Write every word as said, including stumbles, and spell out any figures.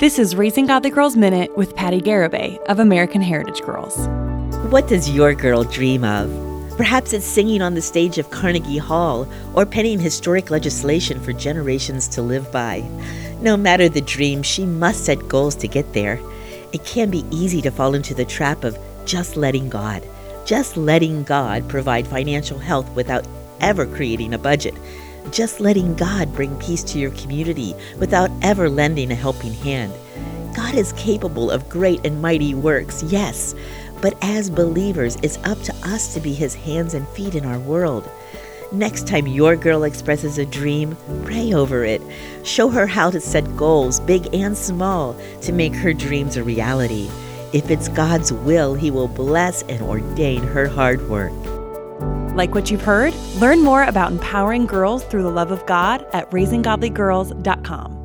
This is Raising Godly Girls Minute with Patty Garibay of American Heritage Girls. What does your girl dream of? Perhaps it's singing on the stage of Carnegie Hall or penning historic legislation for generations to live by. No matter the dream, she must set goals to get there. It can be easy to fall into the trap of just letting God, just letting God provide financial health without ever creating a budget. Just letting God bring peace to your community without ever lending a helping hand. God is capable of great and mighty works, yes, but as believers, it's up to us to be His hands and feet in our world. Next time your girl expresses a dream, pray over it. Show her how to set goals, big and small, to make her dreams a reality. If it's God's will, He will bless and ordain her hard work. Like what you've heard? Learn more about empowering girls through the love of God at raising godly girls dot com.